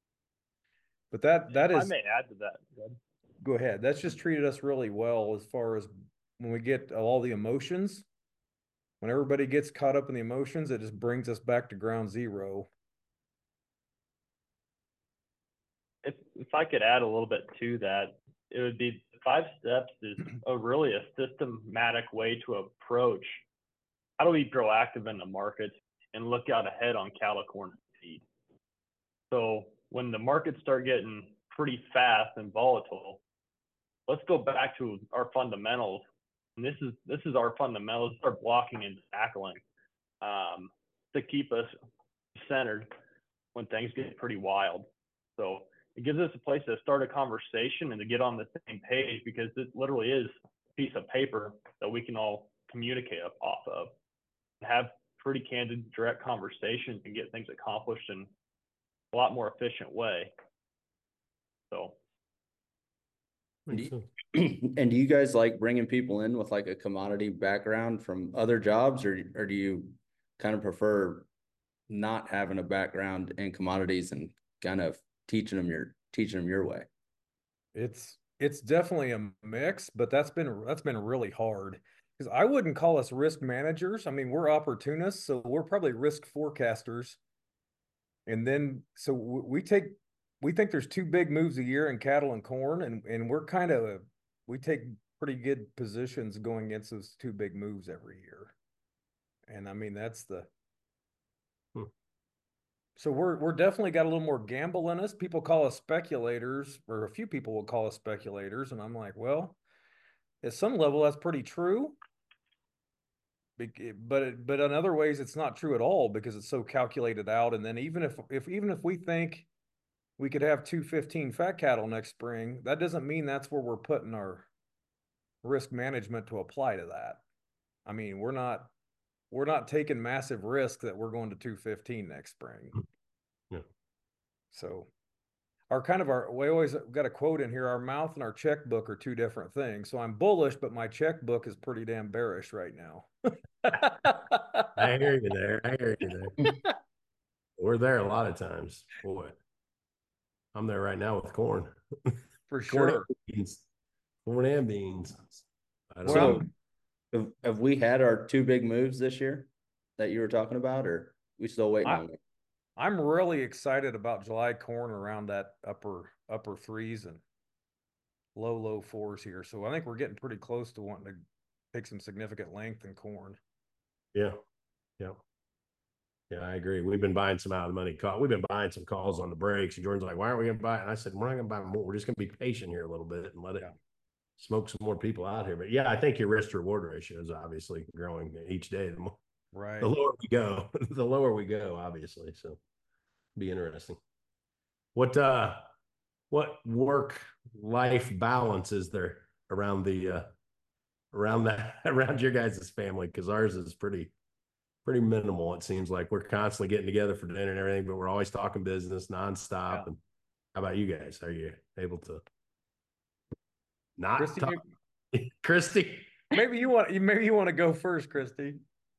Speaker 2: But that is,
Speaker 5: I may add to that.
Speaker 2: Go ahead. That's just treated us really well as far as when we get all the emotions. When everybody gets caught up in the emotions, it just brings us back to ground zero.
Speaker 5: If I could add a little bit to that, it would be 5 steps is really a systematic way to approach how do we be proactive in the market and look out ahead on cattle, corn, and feed. So when the markets start getting pretty fast and volatile, let's go back to our fundamentals. And this is our fundamentals, our blocking and tackling to keep us centered when things get pretty wild. So it gives us a place to start a conversation and to get on the same page, because it literally is a piece of paper that we can all communicate off of, have pretty candid, direct conversations and get things accomplished in a lot more efficient way. So.
Speaker 1: And do you guys like bringing people in with like a commodity background from other jobs, or do you kind of prefer not having a background in commodities and kind of teaching them your way?
Speaker 2: It's definitely a mix, but that's been really hard, because I wouldn't call us risk managers. I mean, we're opportunists, so we're probably risk forecasters. And then so we think there's 2 big moves a year in cattle and corn, and we take pretty good positions going against those 2 big moves every year. And I mean, that's the So we're definitely got a little more gamble in us. People call us speculators, or a few people will call us speculators, and I'm like, well, at some level that's pretty true. But in other ways it's not true at all, because it's so calculated out. And then even if we think we could have 215 fat cattle next spring, that doesn't mean that's where we're putting our risk management to apply to that. I mean, we're not taking massive risk that we're going to 215 next spring.
Speaker 4: Yeah.
Speaker 2: So we always got a quote in here: our mouth and our checkbook are 2 different things. So I'm bullish, but my checkbook is pretty damn bearish right now.
Speaker 4: I hear you there. We're there a lot of times. Boy, I'm there right now with corn.
Speaker 2: For sure.
Speaker 4: Corn and beans.
Speaker 1: So have we had our 2 big moves this year that you were talking about, or we still waiting on it?
Speaker 2: I'm really excited about July corn around that upper 3s and low 4s here. So I think we're getting pretty close to wanting to take some significant length in corn.
Speaker 4: Yeah. Yeah, I agree. We've been buying some out of the money call. We've been buying some calls on the breaks. And Jordan's like, why aren't we going to buy it? And I said, we're not going to buy more. We're just going to be patient here a little bit and let it smoke some more people out here. But yeah, I think your risk to reward ratio is obviously growing each day. The lower we go, the lower we go, obviously. So be interesting. What work life balance is there around around your guys' family? Because ours is pretty minimal. It seems like we're constantly getting together for dinner and everything, but we're always talking business nonstop. Yeah. And how about you guys? Are you able to not
Speaker 2: Christy,
Speaker 4: talk? Christy,
Speaker 2: maybe you want to go first, Christy.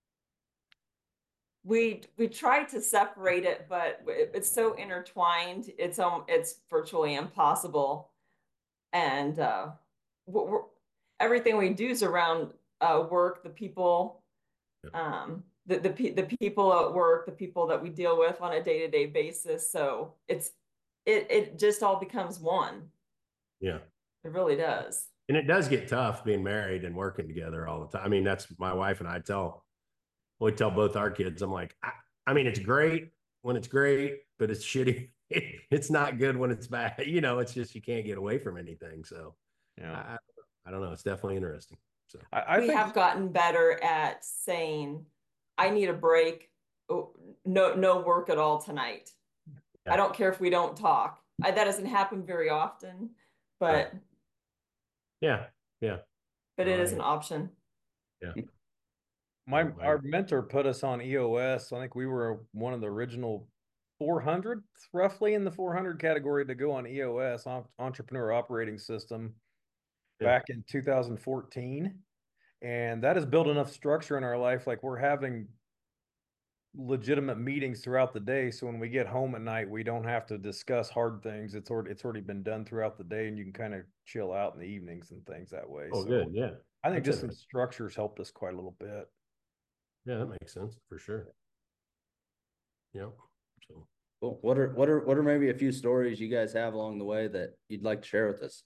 Speaker 3: We try to separate it, but it's so intertwined. It's virtually impossible, and everything we do is around work, the people, the people at work, the people that we deal with on a day-to-day basis. So it just all becomes one.
Speaker 4: Yeah,
Speaker 3: it really does.
Speaker 4: And it does get tough being married and working together all the time. I mean, that's my wife and I we tell both our kids, I'm like, I mean, it's great when it's great, but it's shitty. It's not good when it's bad. It's just, you can't get away from anything. So yeah, I don't know. It's definitely interesting. So
Speaker 3: we have gotten better at saying, I need a break. No work at all tonight. Yeah. I don't care if we don't talk. That doesn't happen very often, but
Speaker 4: yeah.
Speaker 3: But it is an option.
Speaker 4: Yeah.
Speaker 2: Our mentor put us on EOS. I think we were one of the original 400, roughly in the 400 category, to go on EOS, Entrepreneur Operating System, back in 2014. And that has built enough structure in our life. Like, we're having legitimate meetings throughout the day. So when we get home at night, we don't have to discuss hard things. It's already been done throughout the day, and you can kind of chill out in the evenings and things that way.
Speaker 4: Oh, so good. Yeah.
Speaker 2: I think just some structures helped us quite a little bit.
Speaker 4: Yeah, that makes sense for sure. Yep. So,
Speaker 1: well, what are maybe a few stories you guys have along the way that you'd like to share with us?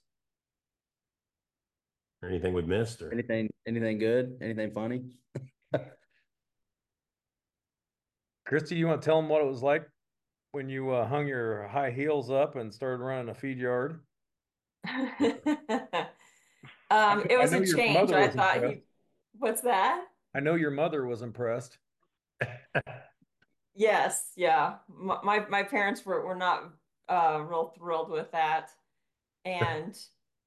Speaker 4: Or anything we've missed, or
Speaker 1: anything good, anything funny?
Speaker 2: Christy, you want to tell them what it was like when you hung your high heels up and started running a feed yard?
Speaker 3: It was a change. I thought what's that?
Speaker 2: I know your mother was impressed.
Speaker 3: Yes, yeah. My parents were not real thrilled with that, and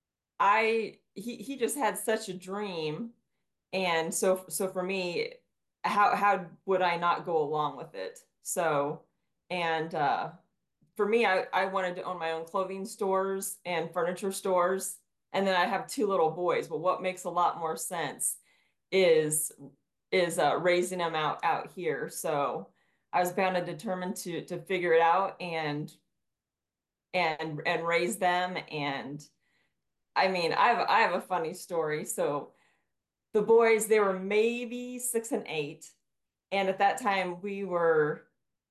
Speaker 3: he just had such a dream, and so for me, how would I not go along with it? So, and for me, I wanted to own my own clothing stores and furniture stores, and then I have 2 little boys. But what makes a lot more sense is raising them out here. So I was bound and determined to figure it out and raise them. And I mean, I have a funny story. So the boys, they were maybe 6 and 8, and at that time we were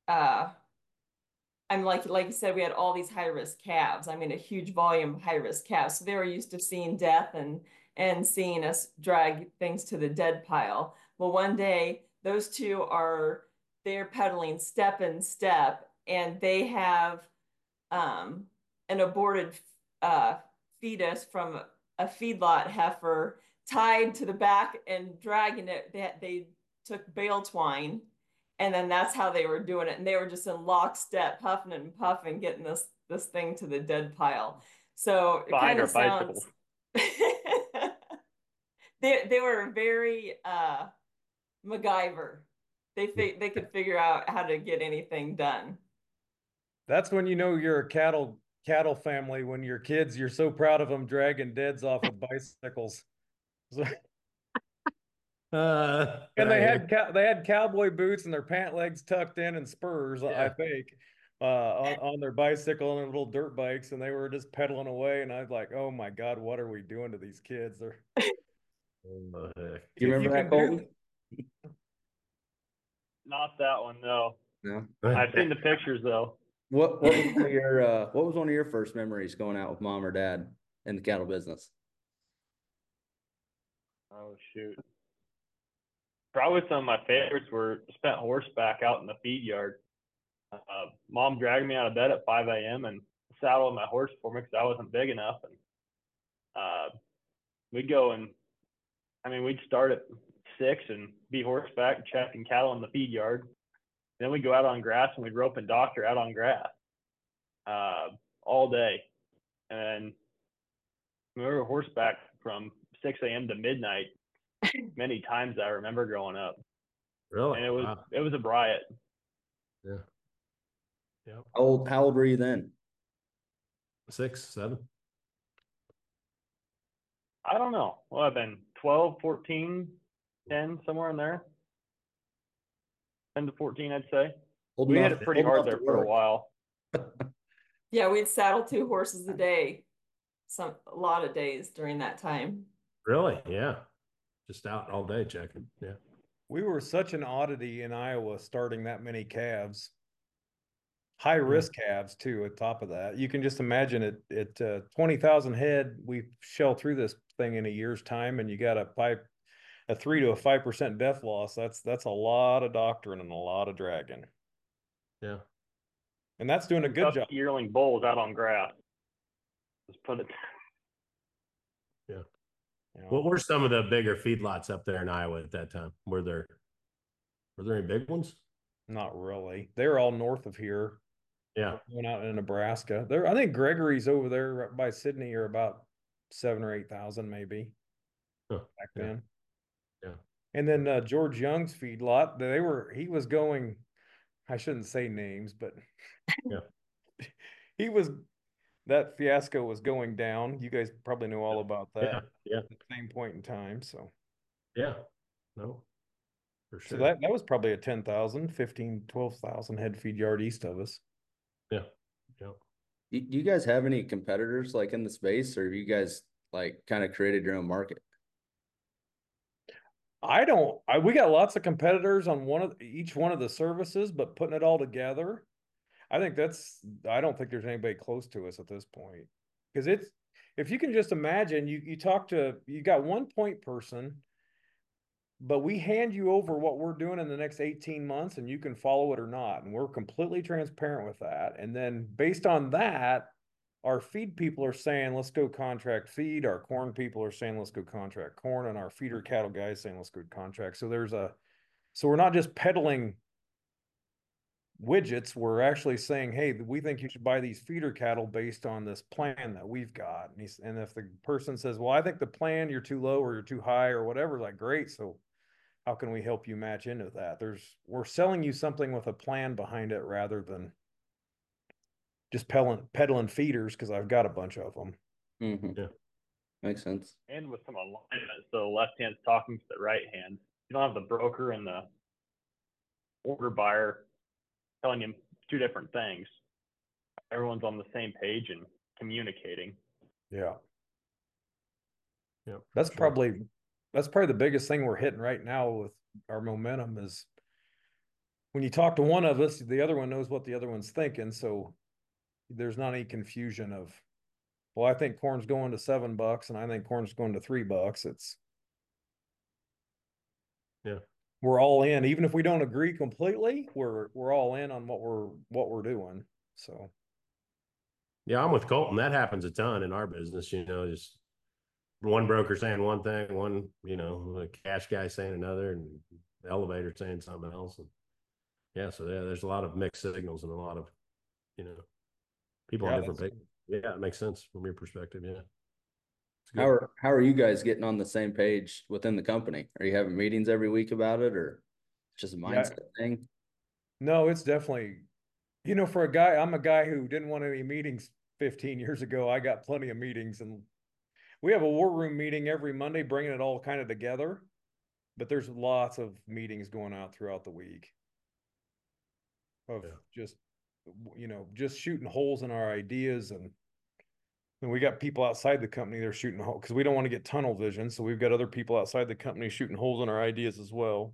Speaker 3: I'm like you said, we had all these high-risk calves. I mean, a huge volume of high-risk calves. So they were used to seeing death and seeing us drag things to the dead pile. Well, one day those 2 they're pedaling step in step, and they have an aborted fetus from a feedlot heifer tied to the back and dragging it. They took bale twine, and then that's how they were doing it. And they were just in lockstep, puffing and puffing, getting this thing to the dead pile. So it kind of sounds. They were very MacGyver. They could figure out how to get anything done.
Speaker 2: That's when you know you're a cattle family, when your kids, you're so proud of them dragging deads off of bicycles. And they had cowboy boots and their pant legs tucked in and spurs, yeah. I think, on their bicycle and their little dirt bikes, and they were just pedaling away. And I was like, "Oh my God, what are we doing to these kids?" They're.
Speaker 1: You remember that, Colton?
Speaker 5: Not that one, no.
Speaker 1: No.
Speaker 5: I've seen the pictures though.
Speaker 1: What was one of your first memories going out with mom or dad in the cattle business?
Speaker 5: Oh shoot. Probably some of my favorites were spent horseback out in the feed yard. Mom dragged me out of bed at 5 a.m. and saddled my horse for me because I wasn't big enough. And we'd go and, we'd start at 6 and be horseback checking cattle in the feed yard. Then we'd go out on grass and we'd rope and doctor out on grass all day. And we were horseback from 6 a.m. to midnight many times I remember growing up.
Speaker 4: Really?
Speaker 5: And it was
Speaker 4: Wow.
Speaker 5: it was a riot.
Speaker 4: Yeah. Yeah.
Speaker 1: How old were you then?
Speaker 4: 6, 7.
Speaker 5: I don't know. Well, I've been 12, 14, 10, somewhere in there. 10 to 14, I'd say.
Speaker 1: Old
Speaker 5: We
Speaker 1: enough-
Speaker 5: hit it pretty
Speaker 1: old
Speaker 5: hard
Speaker 1: enough
Speaker 5: there
Speaker 1: to
Speaker 5: for a
Speaker 1: work.
Speaker 5: while.
Speaker 3: Yeah, we'd saddle 2 horses a day, a lot of days during that time.
Speaker 4: Really? Yeah. Just out all day checking. Yeah.
Speaker 2: We were such an oddity in Iowa starting that many calves. High risk calves too, at top of that. You can just imagine it at 20,000 head, we shell through this thing in a year's time, and you got a 3 to 5% death loss. That's a lot of doctoring and a lot of dragging.
Speaker 4: Yeah.
Speaker 2: And that's doing a good job.
Speaker 5: Yearling bulls out on grass. Just put it.
Speaker 4: Yeah.
Speaker 2: You know.
Speaker 4: What were some of the bigger feedlots up there in Iowa at that time? Were there any big ones?
Speaker 2: Not really. They're all north of here.
Speaker 4: Yeah.
Speaker 2: Going out in Nebraska. I think Gregory's over there right by Sydney are about 7 or 8,000 maybe back then.
Speaker 4: Yeah.
Speaker 2: And then George Young's feedlot, he was going, I shouldn't say names, but
Speaker 4: Yeah.
Speaker 2: that fiasco was going down. You guys probably know all about that.
Speaker 4: Yeah.
Speaker 2: At the same point in time. So
Speaker 4: Yeah. No, for sure.
Speaker 2: so that was probably a 10,000, 15, 12,000 head feed yard east of us.
Speaker 4: Yeah. Yeah.
Speaker 1: Do you guys have any competitors like in the space, or have you guys like kind of created your own market?
Speaker 2: We got lots of competitors on each one of the services, but putting it all together, I don't think there's anybody close to us at this point. Because if you can just imagine, you got one point person, but we hand you over what we're doing in the next 18 months and you can follow it or not. And we're completely transparent with that. And then based on that, our feed people are saying, let's go contract feed. Our corn people are saying, let's go contract corn. And our feeder cattle guys saying, let's go contract. So we're not just peddling widgets. We're actually saying, hey, we think you should buy these feeder cattle based on this plan that we've got. And if the person says, well, I think the plan, you're too low or you're too high or whatever, like, great. So how can we help you match into that? We're selling you something with a plan behind it rather than just peddling feeders because I've got a bunch of them.
Speaker 1: Mm-hmm.
Speaker 4: Yeah.
Speaker 1: Makes sense.
Speaker 5: And with some alignment, so the left hand's talking to the right hand. You don't have the broker and the order buyer telling you 2 different things. Everyone's on the same page and communicating.
Speaker 2: Yeah.
Speaker 4: Yeah.
Speaker 2: That's probably the biggest thing we're hitting right now with our momentum is when you talk to one of us, the other one knows what the other one's thinking. So there's not any confusion of, well, I think corn's going to $7 and I think corn's going to $3. We're all in. Even if we don't agree completely, we're all in on what we're doing. So
Speaker 4: yeah, I'm with Colton. That happens a ton in our business, just one broker saying one thing, one, a cash guy saying another, and the elevator saying something else. And there's a lot of mixed signals and a lot of, people on different pages. Yeah, it makes sense from your perspective. Yeah.
Speaker 1: How are you guys getting on the same page within the company? Are you having meetings every week about it, or just a mindset thing?
Speaker 2: No, it's definitely, for a guy, I'm a guy who didn't want any meetings 15 years ago. I got plenty of meetings, and we have a war room meeting every Monday, bringing it all kind of together, but there's lots of meetings going out throughout the week of just shooting holes in our ideas. And we got people outside the company, they're shooting holes because we don't want to get tunnel vision. So we've got other people outside the company shooting holes in our ideas as well.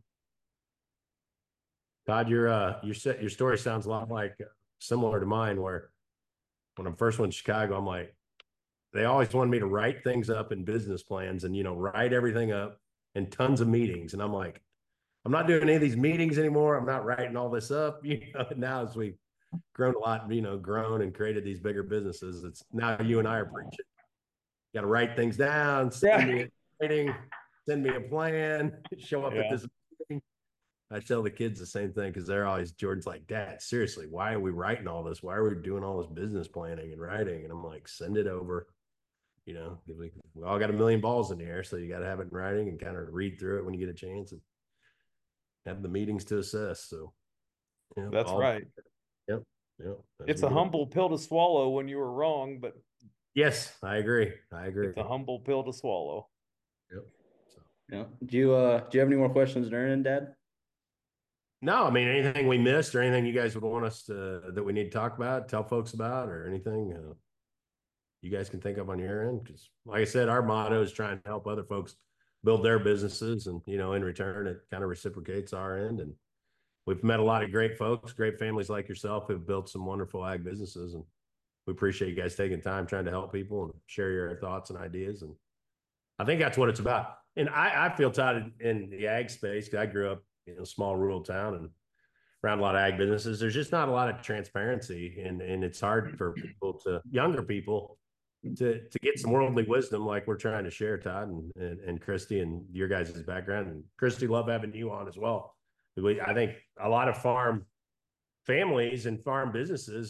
Speaker 4: Todd, your story sounds a lot like similar to mine, where when I first went to Chicago, I'm like, they always wanted me to write things up in business plans and, write everything up in tons of meetings. And I'm like, I'm not doing any of these meetings anymore. I'm not writing all this up. Now as we've grown a lot, grown and created these bigger businesses, it's now you and I are preaching. You got to write things down, send me a writing, send me a plan, show up at this meeting. I tell the kids the same thing because they're always, Jordan's like, Dad, seriously, why are we writing all this? Why are we doing all this business planning and writing? And I'm like, send it over. We all got a million balls in the air, so you got to have it in writing and kind of read through it when you get a chance and have the meetings to assess. So
Speaker 2: that's right.
Speaker 4: Yep.
Speaker 2: It's a humble pill to swallow when you were wrong, but
Speaker 4: yes, I agree.
Speaker 2: It's a humble pill to swallow.
Speaker 4: Yep.
Speaker 1: So. Yeah. Do you have any more questions, Darren, Dad?
Speaker 4: No, I mean, anything we missed or anything you guys would want us that we need to talk about, tell folks about, or anything you guys can think of on your end? Because like I said, our motto is trying to help other folks build their businesses, and in return it kind of reciprocates our end. And we've met a lot of great folks, great families like yourself who've built some wonderful ag businesses, and we appreciate you guys taking time trying to help people and share your thoughts and ideas. And I think that's what it's about. And I feel tied in the ag space because I grew up in a small rural town and around a lot of ag businesses. There's just not a lot of transparency, and it's hard for younger people to get some worldly wisdom like we're trying to share, Todd and Christy, and your guys' background. And Christy, love having you on as well. I think a lot of farm families and farm businesses,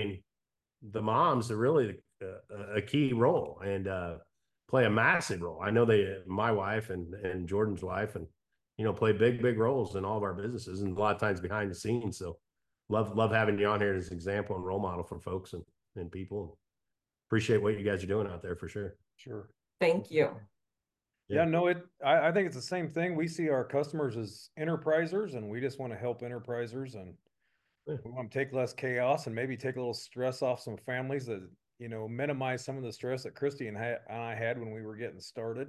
Speaker 4: the moms are really a key role and play a massive role. I know my wife and Jordan's wife, and play big roles in all of our businesses, and a lot of times behind the scenes. So love having you on here as an example and role model for folks and people. Appreciate what you guys are doing out there for sure.
Speaker 2: Sure.
Speaker 3: Thank you.
Speaker 2: Yeah, no, I think it's the same thing. We see our customers as enterprisers, and we just want to help enterprisers, and we want to take less chaos and maybe take a little stress off some families that, minimize some of the stress that Christy and I had when we were getting started,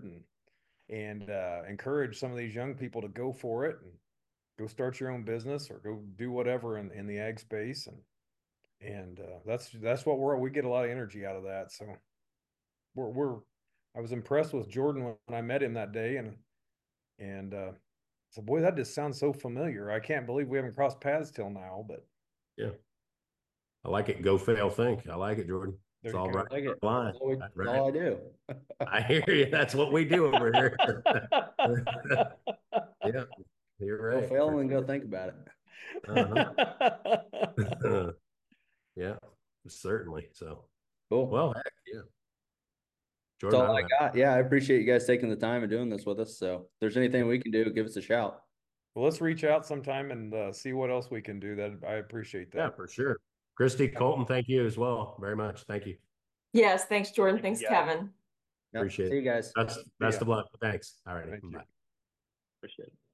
Speaker 2: and encourage some of these young people to go for it and go start your own business or go do whatever in the ag space. And that's what we get a lot of energy out of that. So I was impressed with Jordan when I met him that day, and so boy, that just sounds so familiar. I can't believe we haven't crossed paths till now, but
Speaker 4: yeah, I like it. Go fail think. I like it, Jordan. It's all right.
Speaker 1: Like it.
Speaker 4: Line.
Speaker 1: That's all I do.
Speaker 4: I hear you. That's what we do over here. Yeah, you're right.
Speaker 1: Go fail and go think about
Speaker 4: it. Yeah, certainly. So
Speaker 1: cool.
Speaker 4: Well, heck yeah.
Speaker 1: Jordan, that's all I got. Yeah, I appreciate you guys taking the time and doing this with us. So if there's anything we can do, give us a shout.
Speaker 2: Well, let's reach out sometime and see what else we can do. That I appreciate that.
Speaker 4: Yeah, for sure. Christy, Colton, thank you as well very much. Thank you.
Speaker 3: Yes, thanks, Jordan. Thanks, Kevin.
Speaker 4: Appreciate it.
Speaker 1: See you guys.
Speaker 4: Best of luck. Thanks. All right.
Speaker 2: Thank you.
Speaker 4: Bye.
Speaker 5: Appreciate it.